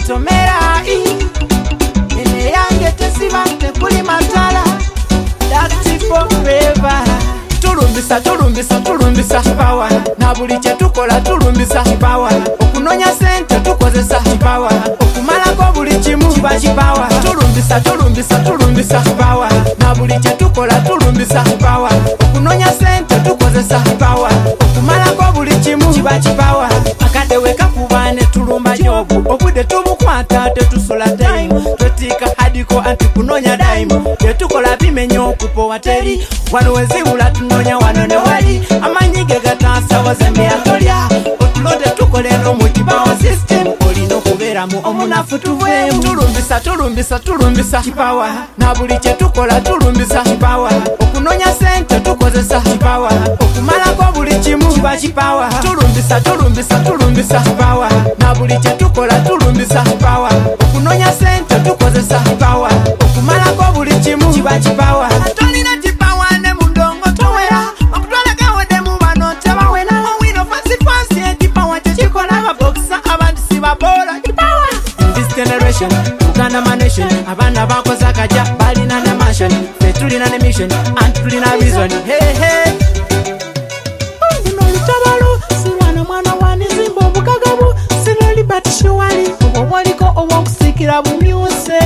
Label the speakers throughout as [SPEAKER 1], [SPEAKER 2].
[SPEAKER 1] tomera ene yange tesiba tekuli matala that's forever. Tulumbisa tulumbisa tulumbisa power na buli kye tukola tulumbisa power okunonya sente tukozesa power okumalako buli kimu kiba power tulumbisa tulumbisa tulumbisa power na buli kye tukola tulumbisa power okunonya sente tukozesa power okumalako buli kimu kiba power akade weka kubane tulumba jobu obude tubukwata tetusula time twetika hadiko anti kunonya dime tetukola bimenyo kupowa teri wano wezibula tunonya wano ne wali amanyige gatasa wazembe atolya otulote tukole no mu kibawo system olino kubeera mu omunafu tuvemu tulumbisa tulumbisa tulumbisa power na buli kye tukola tulumbisa power okunonya sente tukozesa power okumalako buli kimu kiba power tulumbisa tulumbisa tulumbisa power na buli kye tukola tulumbisa power okunonya sente tukozesa power okumalako buli kimu kiba power tolina power ne mundongo towera okutwala gawode mu bano tebawena owino fansi edi power tekikola ababokisa abantu sibabola power in this generation Uganda manation abana bakoza kaja balina na mansion petulina ne mission and tulina vision hey hey tabalo silwana mwana wani zimbo bugagabu siloli batishiwali owoliko owokusikira bumyuse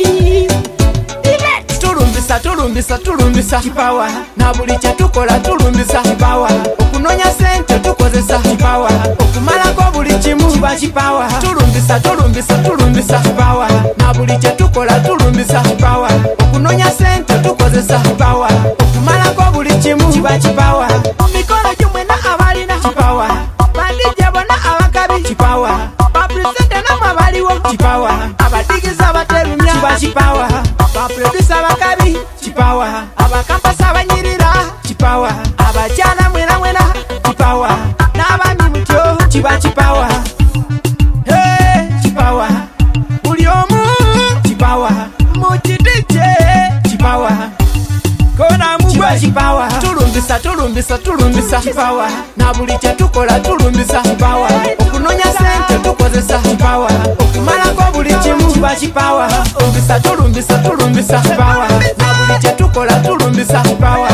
[SPEAKER 1] tulumbisa tulumbisa tulumbisa power na buli kye tukola tulumbisa power okunonya sente tukozesa power okumalako buli kimu kiba power tulumbisa tulumbisa tulumbisa power na buli kye tukola tulumbisa power okunonya sente tukozesa power okumalako buli kimu kiba power mikono jumwena abalina power bandije bona abakabi power bapresente namabaliwo power abadigiza baterumya kiba power baproducer bakabi power abakampasa abanyirira power abakyala mwena mwena power n'abami mutyo kiba power hey power buli omu power mukidije power kona mugwa power tulumbisa tulumbisa tulumbisa power na buli kye tukola tulumbisa power okunonya sente tukozesa power okumalako buli kimu kiba power tulumbisa tulumbisa tulumbisa power na buli kye tukola tulumbisa power